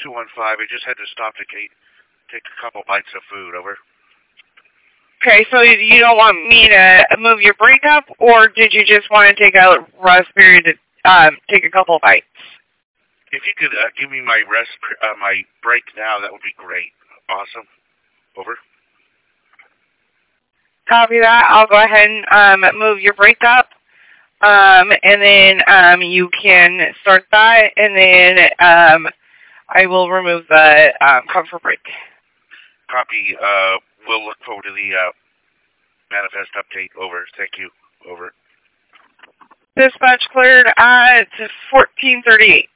215. I just had to stop to take a couple bites of food. Over. Okay, so you don't want me to move your break up, or did you just want to take a rest period to take a couple bites? If you could give me my my break now, that would be great. Awesome. Over. Copy that. I'll go ahead and move your break up, and then you can start that, and then I will remove the comfort break. Copy. We'll look forward to the manifest update. Over. Thank you. Over. Dispatch cleared at 14:38.